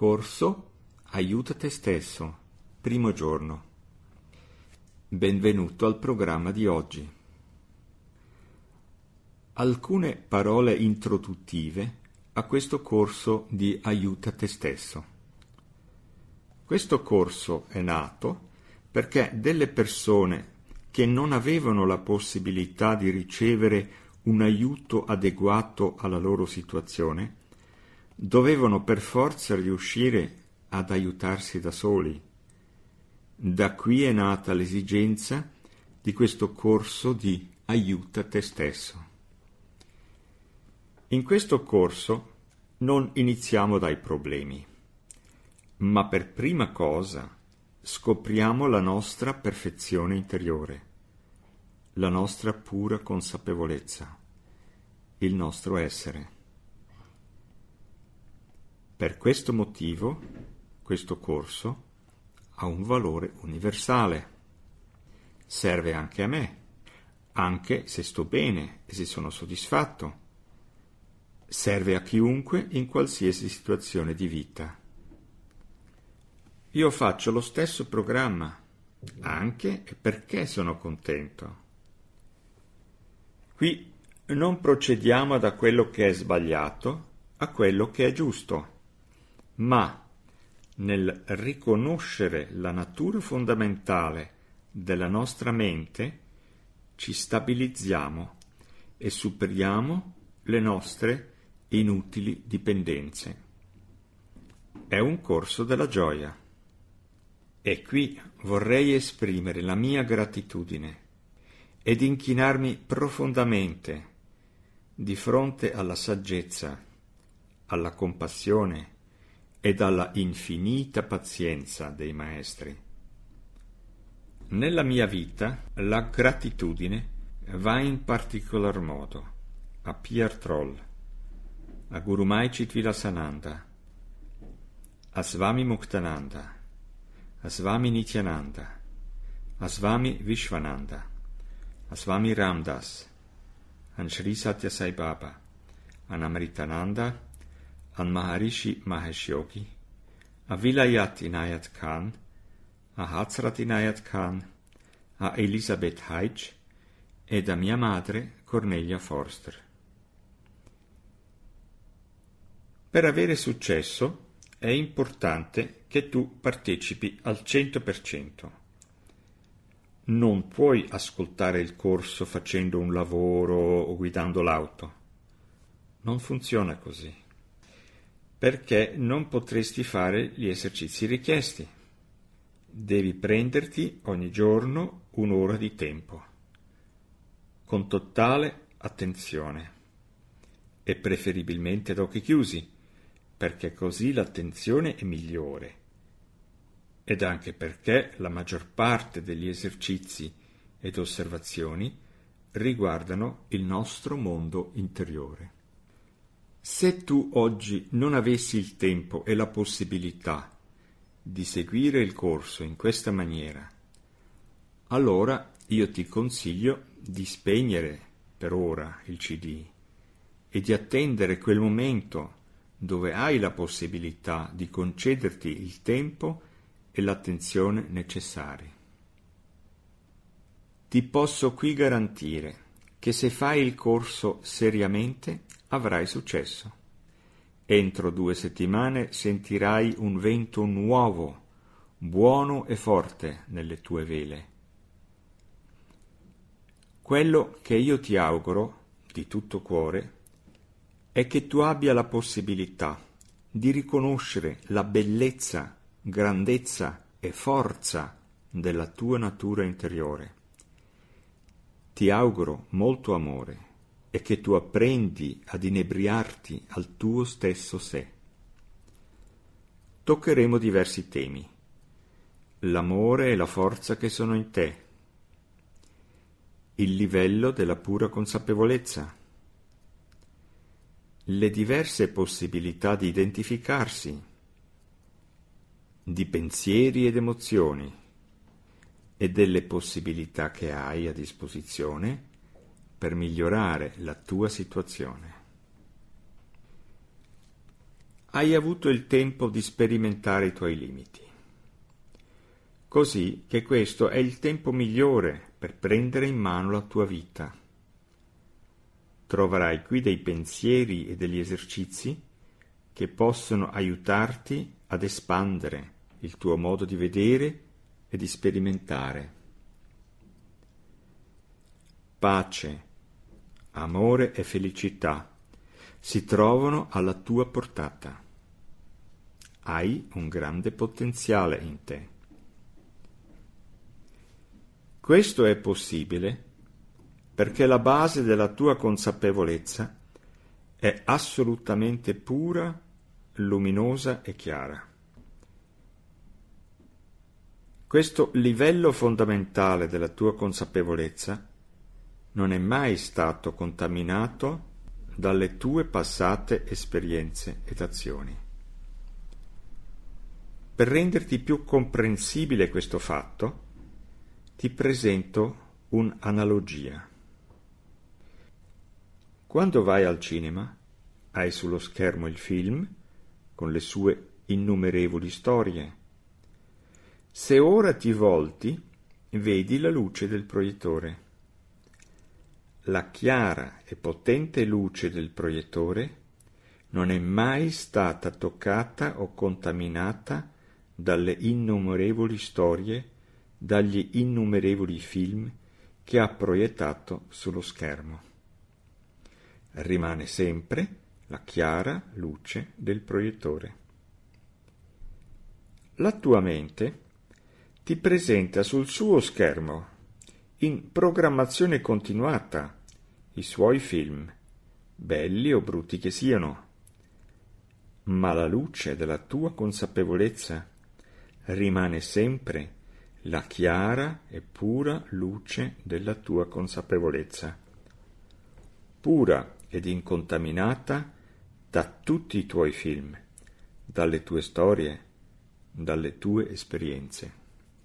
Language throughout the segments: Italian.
Corso Aiuta te stesso, primo giorno. Benvenuto al programma di oggi. Alcune parole introduttive a questo corso di Aiuta te stesso. Questo corso è nato perché delle persone che non avevano la possibilità di ricevere un aiuto adeguato alla loro situazione dovevano per forza riuscire ad aiutarsi da soli. Da qui è nata l'esigenza di questo corso di Aiuta te stesso. In questo corso non iniziamo dai problemi, ma per prima cosa scopriamo la nostra perfezione interiore, la nostra pura consapevolezza, il nostro essere. Per questo motivo, questo corso ha un valore universale. Serve anche a me, anche se sto bene e se sono soddisfatto. Serve a chiunque in qualsiasi situazione di vita. Io faccio lo stesso programma, anche e perché sono contento. Qui non procediamo da quello che è sbagliato a quello che è giusto, ma nel riconoscere la natura fondamentale della nostra mente ci stabilizziamo e superiamo le nostre inutili dipendenze. È un corso della gioia. E qui vorrei esprimere la mia gratitudine ed inchinarmi profondamente di fronte alla saggezza, alla compassione ed alla infinita pazienza dei maestri. Nella mia vita la gratitudine va in particolar modo a Pierre Troll, a Guru Mai Chitvilasananda, a Swami Muktananda, a Swami Nityananda, a Swami Vishwananda, a Swami Ramdas, a Sri Satya Sai Baba, a Amritananda, a Maharishi Mahesh Yogi, a Vilayat Inayat Khan, a Hazrat Inayat Khan, a Elizabeth Haich ed a mia madre Cornelia Forster. Per avere successo è importante che tu partecipi al 100%. Non puoi ascoltare il corso facendo un lavoro o guidando l'auto. Non funziona così. Perché non potresti fare gli esercizi richiesti. Devi prenderti ogni giorno un'ora di tempo, con totale attenzione, e preferibilmente ad occhi chiusi, perché così l'attenzione è migliore, ed anche perché la maggior parte degli esercizi ed osservazioni riguardano il nostro mondo interiore. Se tu oggi non avessi il tempo e la possibilità di seguire il corso in questa maniera, allora io ti consiglio di spegnere per ora il CD e di attendere quel momento dove hai la possibilità di concederti il tempo e l'attenzione necessari. Ti posso qui garantire che se fai il corso seriamente avrai successo. Entro 2 settimane sentirai un vento nuovo, buono e forte nelle tue vele. Quello che io ti auguro di tutto cuore è che tu abbia la possibilità di riconoscere la bellezza, grandezza e forza della tua natura interiore. Ti auguro molto amore e che tu apprendi ad inebriarti al tuo stesso sé. Toccheremo diversi temi: l'amore e la forza che sono in te, il livello della pura consapevolezza, le diverse possibilità di identificarsi, di pensieri ed emozioni e delle possibilità che hai a disposizione per migliorare la tua situazione. hai avuto il tempo di sperimentare i tuoi limiti. Così che questo è il tempo migliore per prendere in mano la tua vita. Troverai qui dei pensieri e degli esercizi che possono aiutarti ad espandere il tuo modo di vedere e di sperimentare. Pace, amore e felicità si trovano alla tua portata. Hai un grande potenziale in te. Questo è possibile perché la base della tua consapevolezza è assolutamente pura, luminosa e chiara. Questo livello fondamentale della tua consapevolezza non è mai stato contaminato dalle tue passate esperienze ed azioni. Per renderti più comprensibile questo fatto, ti presento un'analogia. Quando vai al cinema, hai sullo schermo il film con le sue innumerevoli storie. Se ora ti volti, vedi la luce del proiettore. La chiara e potente luce del proiettore non è mai stata toccata o contaminata dalle innumerevoli storie, dagli innumerevoli film che ha proiettato sullo schermo. Rimane sempre la chiara luce del proiettore. La tua mente ti presenta sul suo schermo, in programmazione continuata, i suoi film, belli o brutti che siano, ma la luce della tua consapevolezza rimane sempre la chiara e pura luce della tua consapevolezza, pura ed incontaminata da tutti i tuoi film, dalle tue storie, dalle tue esperienze.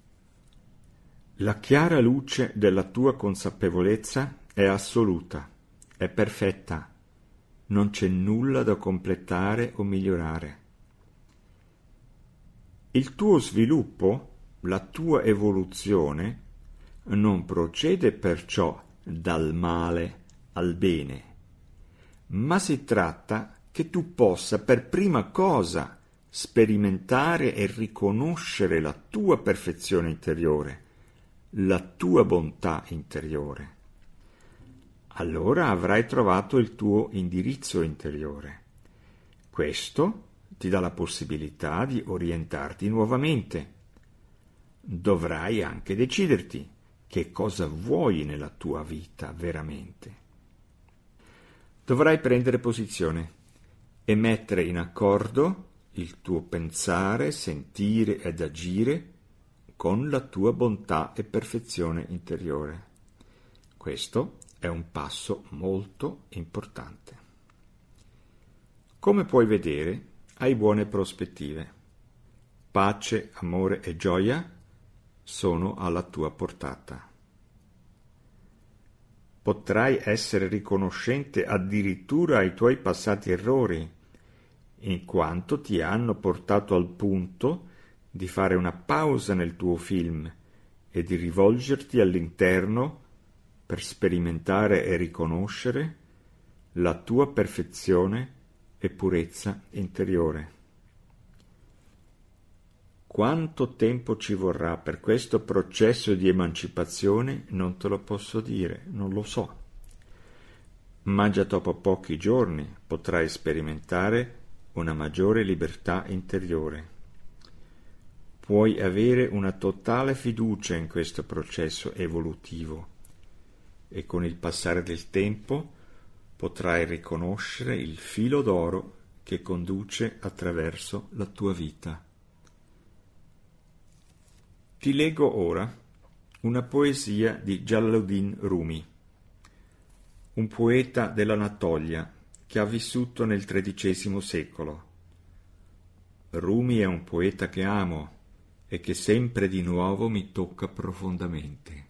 La chiara luce della tua consapevolezza è assoluta, è perfetta, non c'è nulla da completare o migliorare. Il tuo sviluppo, la tua evoluzione, non procede perciò dal male al bene, ma si tratta che tu possa per prima cosa sperimentare e riconoscere la tua perfezione interiore, la tua bontà interiore. Allora avrai trovato il tuo indirizzo interiore. Questo ti dà la possibilità di orientarti nuovamente. Dovrai anche deciderti che cosa vuoi nella tua vita veramente. Dovrai prendere posizione e mettere in accordo il tuo pensare, sentire ed agire con la tua bontà e perfezione interiore. Questo è un passo molto importante. Come puoi vedere, hai buone prospettive. Pace, amore e gioia sono alla tua portata. Potrai essere riconoscente addirittura ai tuoi passati errori, in quanto ti hanno portato al punto di fare una pausa nel tuo film e di rivolgerti all'interno per sperimentare e riconoscere la tua perfezione e purezza interiore. Quanto tempo ci vorrà per questo processo di emancipazione non te lo posso dire, non lo so. Ma già dopo pochi giorni potrai sperimentare una maggiore libertà interiore. Puoi avere una totale fiducia in questo processo evolutivo e con il passare del tempo potrai riconoscere il filo d'oro che conduce attraverso la tua vita. Ti leggo ora una poesia di Jalaluddin Rumi, un poeta dell'Anatolia che ha vissuto nel XIII secolo. Rumi è un poeta che amo e che sempre di nuovo mi tocca profondamente.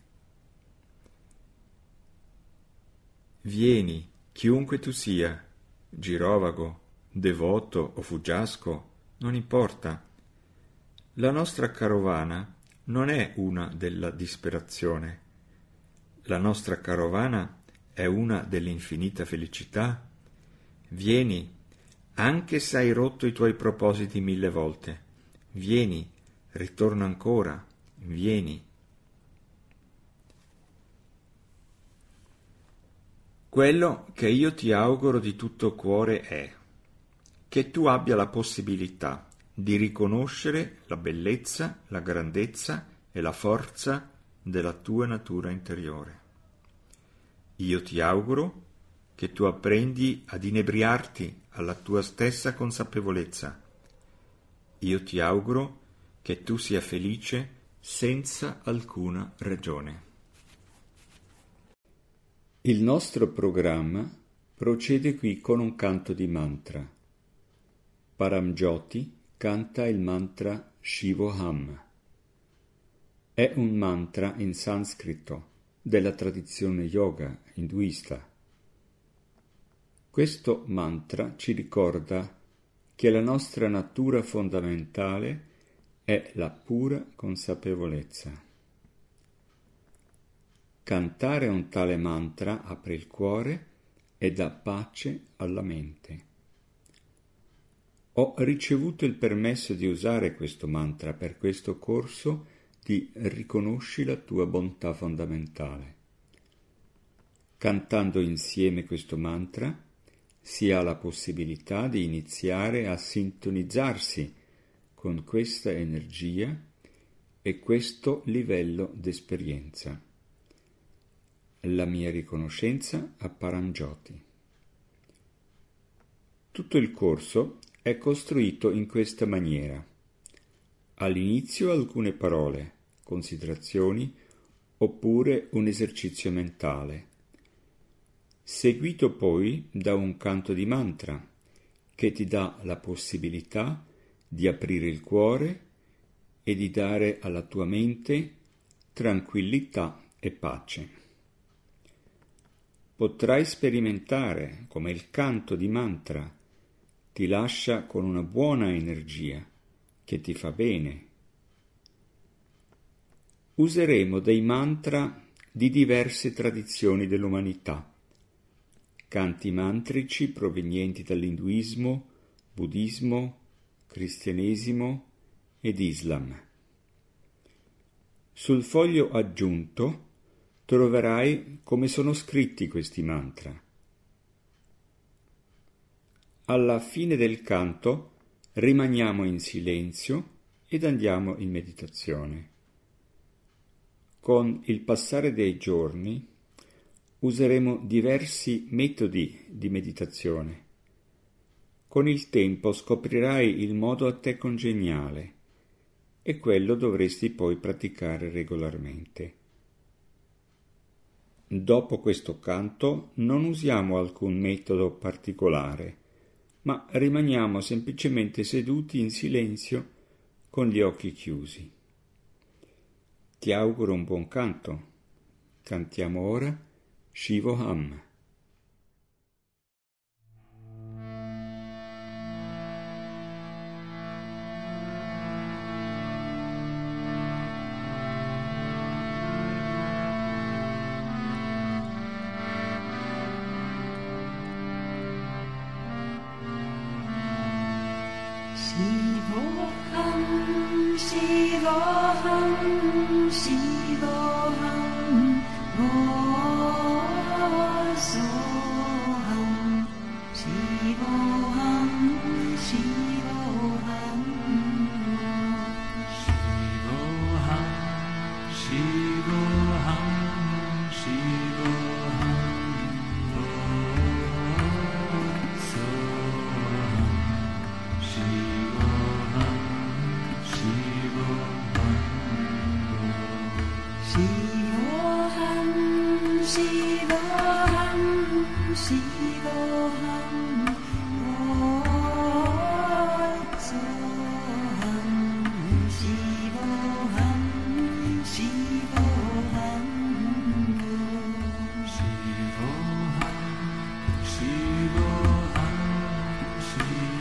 Vieni, chiunque tu sia, girovago, devoto o fuggiasco, non importa. La nostra carovana non è una della disperazione. La nostra carovana è una dell'infinita felicità. Vieni, anche se hai rotto i tuoi propositi 1000 volte. Vieni, ritorna ancora, vieni. Quello che io ti auguro di tutto cuore è che tu abbia la possibilità di riconoscere la bellezza, la grandezza e la forza della tua natura interiore. Io ti auguro che tu apprendi ad inebriarti alla tua stessa consapevolezza. Io ti auguro che tu sia felice senza alcuna ragione. Il nostro programma procede qui con un canto di mantra. Paramjyoti canta il mantra Shivoham. È un mantra in sanscrito della tradizione yoga induista. Questo mantra ci ricorda che la nostra natura fondamentale è la pura consapevolezza. Cantare un tale mantra apre il cuore e dà pace alla mente. Ho ricevuto il permesso di usare questo mantra per questo corso di Riconosci la tua bontà fondamentale. Cantando insieme questo mantra si ha la possibilità di iniziare a sintonizzarsi con questa energia e questo livello d'esperienza. La mia riconoscenza a Paramjyoti. Tutto il corso è costruito in questa maniera. All'inizio alcune parole, considerazioni oppure un esercizio mentale, seguito poi da un canto di mantra che ti dà la possibilità di aprire il cuore e di dare alla tua mente tranquillità e pace. Potrai sperimentare come il canto di mantra ti lascia con una buona energia che ti fa bene. Useremo dei mantra di diverse tradizioni dell'umanità, canti mantrici provenienti dall'induismo, buddismo, cristianesimo ed Islam. Sul foglio aggiunto troverai come sono scritti questi mantra. Alla fine del canto rimaniamo in silenzio ed andiamo in meditazione. Con il passare dei giorni useremo diversi metodi di meditazione. Con il tempo scoprirai il modo a te congeniale e quello dovresti poi praticare regolarmente. Dopo questo canto non usiamo alcun metodo particolare, ma rimaniamo semplicemente seduti in silenzio con gli occhi chiusi. Ti auguro un buon canto. Cantiamo ora Shivoham. Shivoham, Shivoham, Vosoham, Shivoham, Shivoham, Shivoham, Shivoham, Shivoham,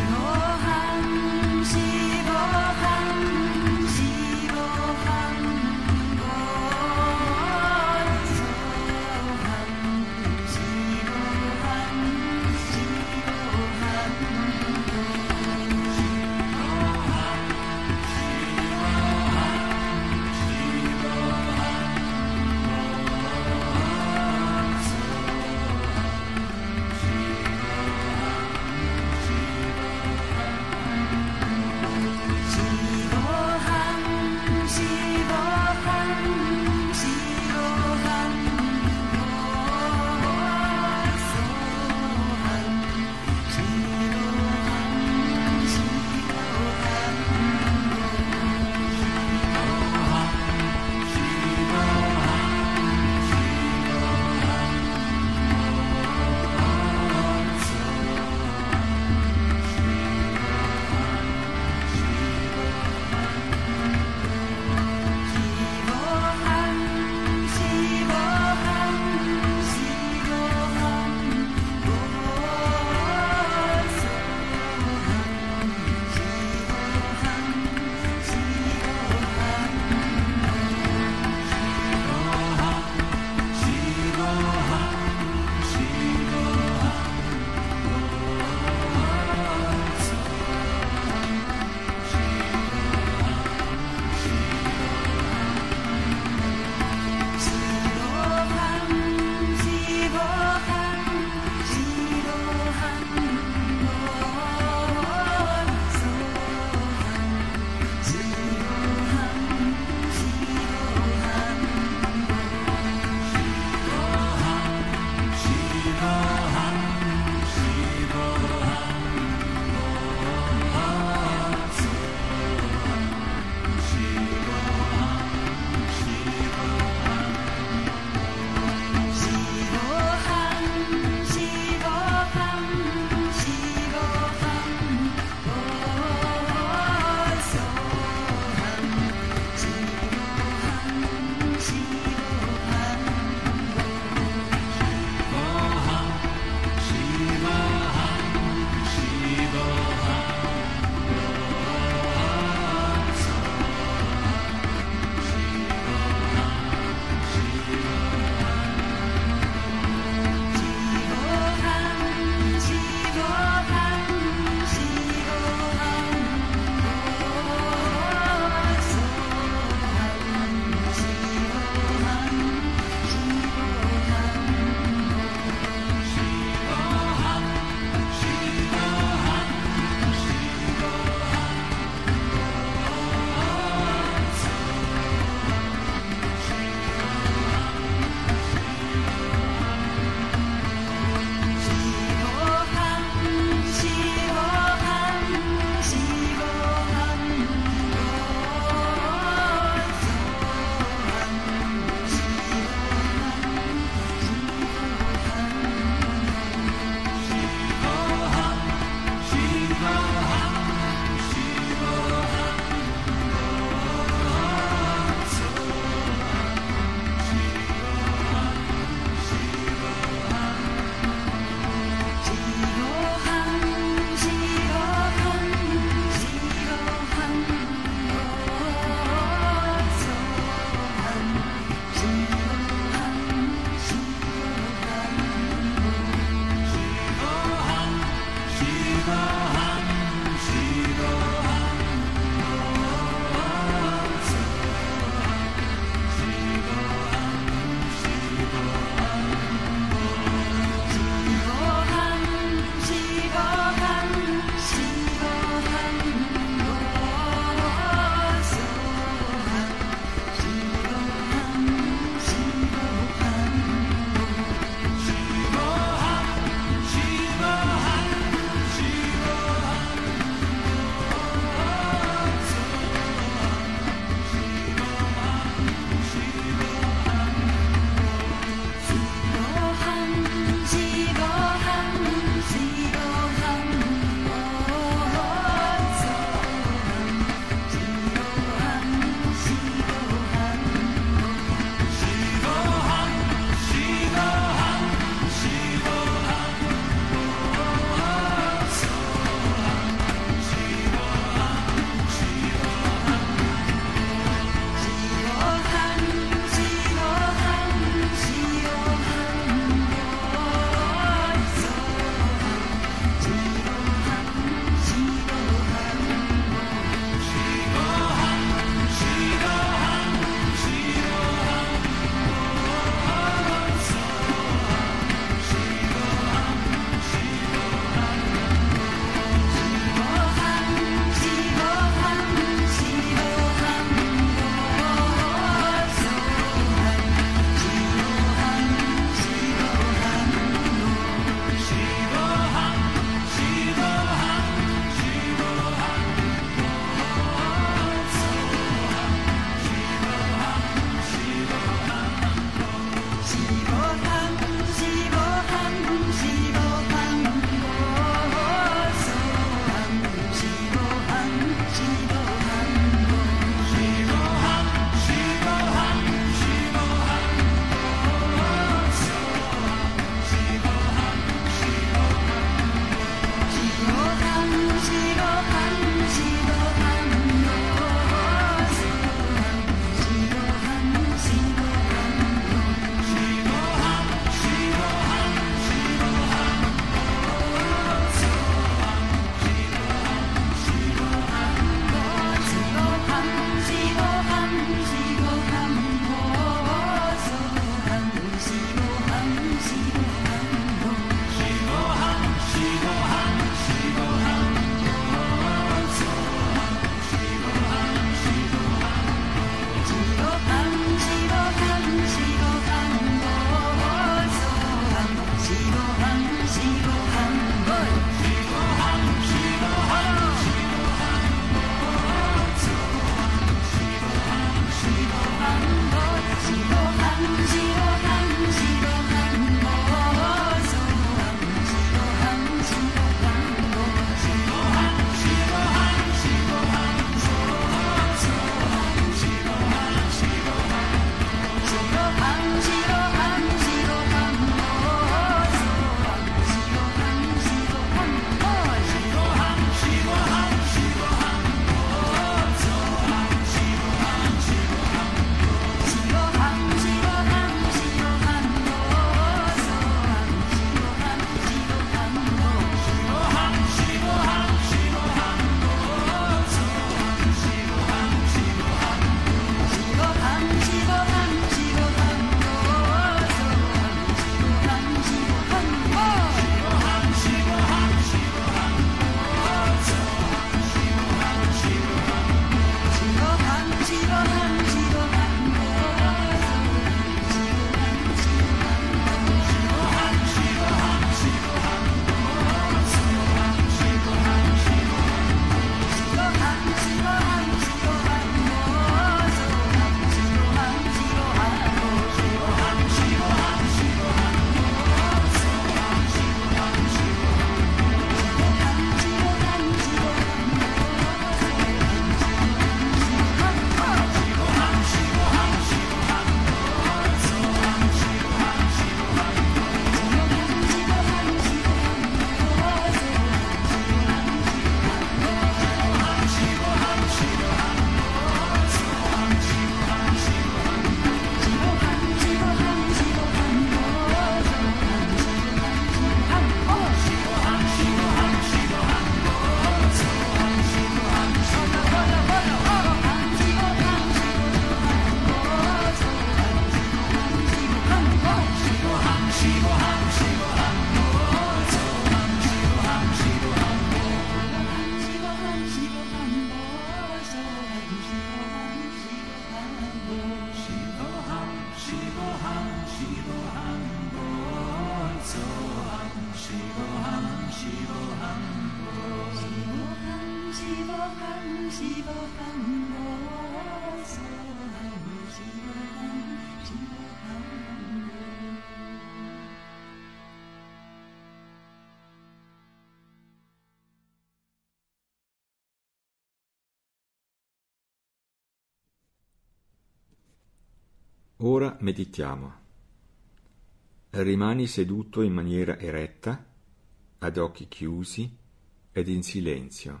Ora meditiamo. Rimani seduto in maniera eretta, ad occhi chiusi ed in silenzio.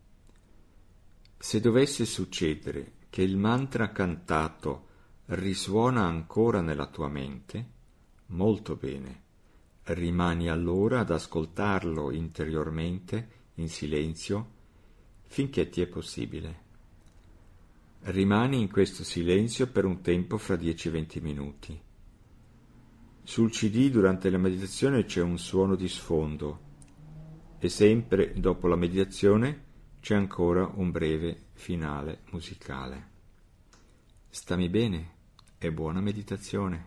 Se dovesse succedere che il mantra cantato risuona ancora nella tua mente, molto bene, rimani allora ad ascoltarlo interiormente, in silenzio, finché ti è possibile. Rimani in questo silenzio per un tempo fra 10 e 20 minuti. Sul CD durante la meditazione c'è un suono di sfondo e sempre dopo la meditazione c'è ancora un breve finale musicale. Stammi bene e buona meditazione.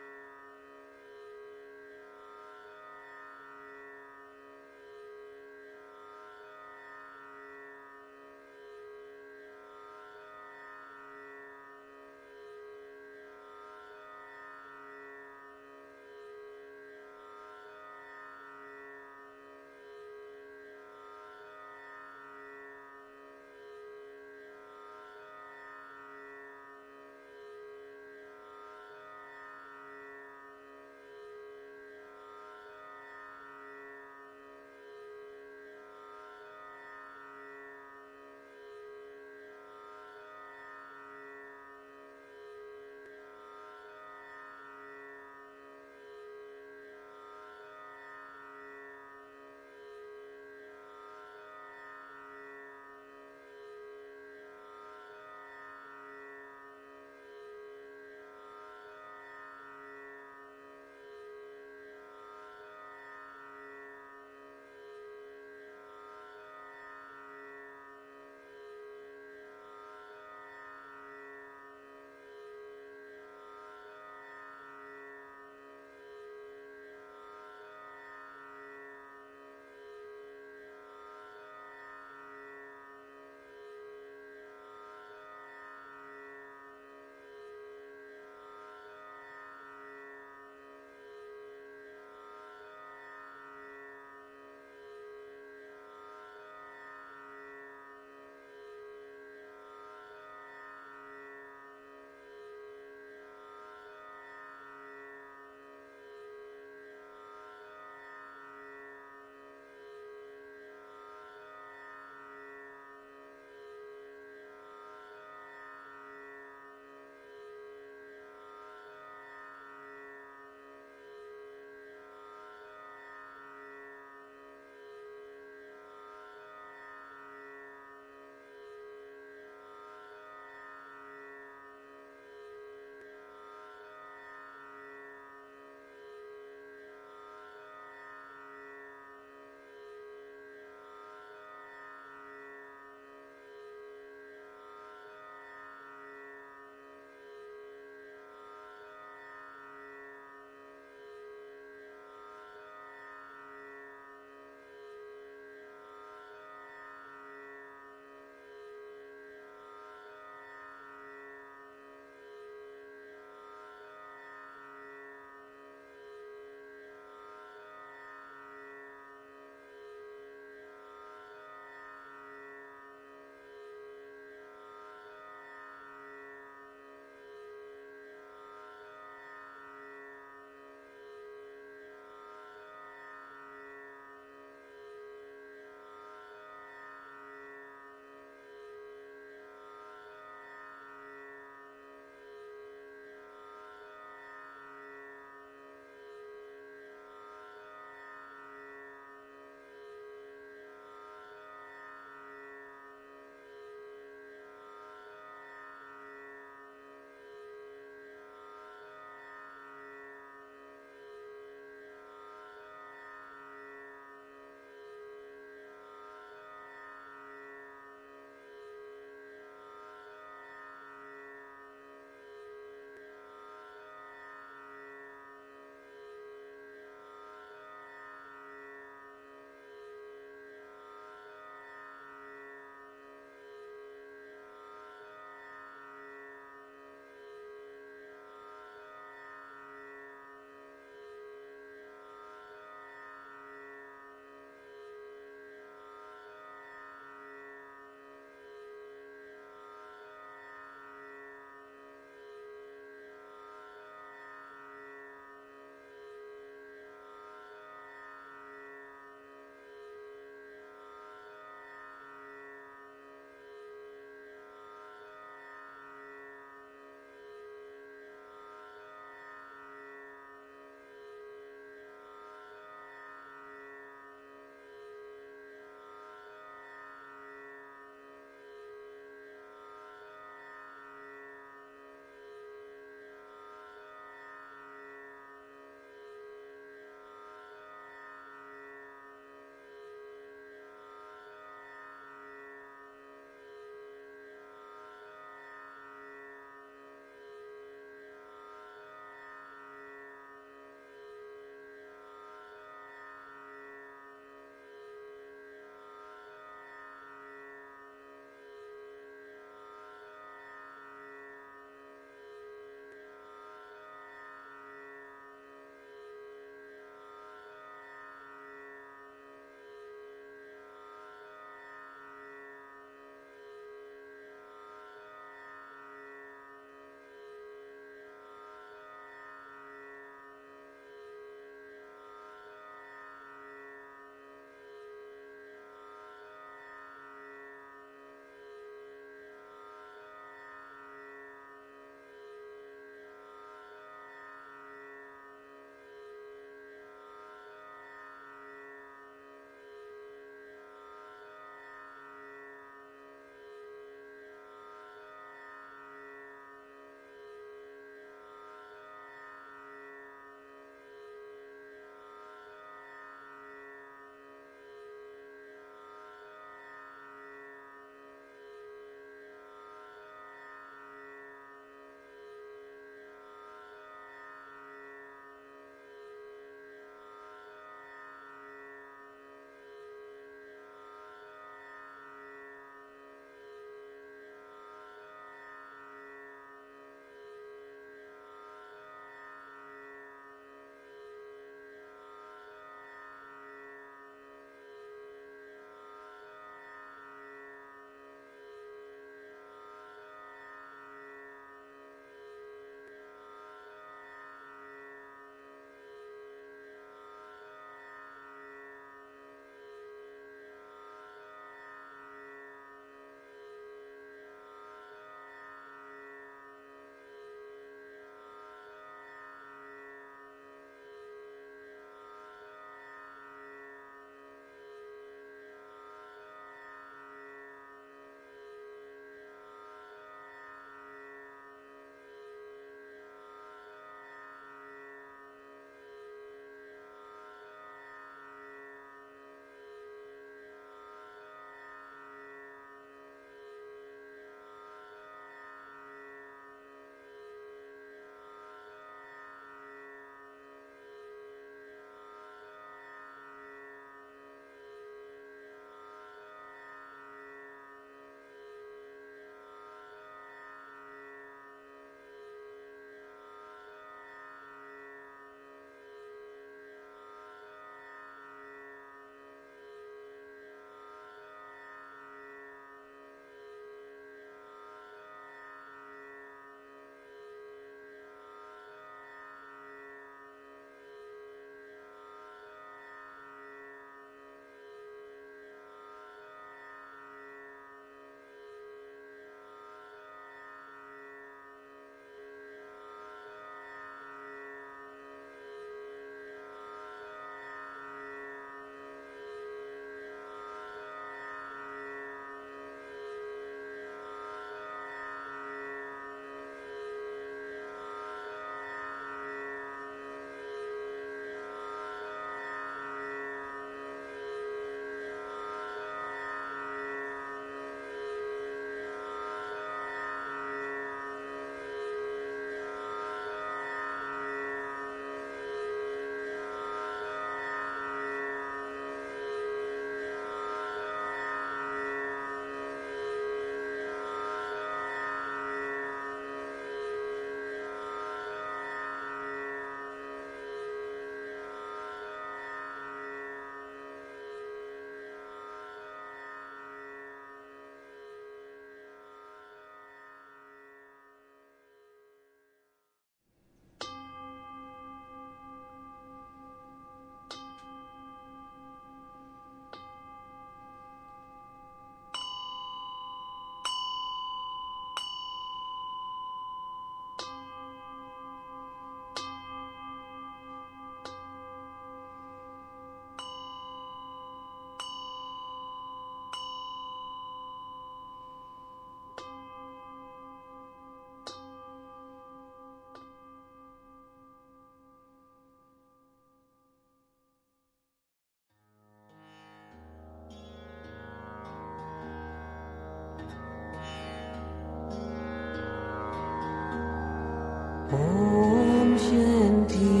Om Shanti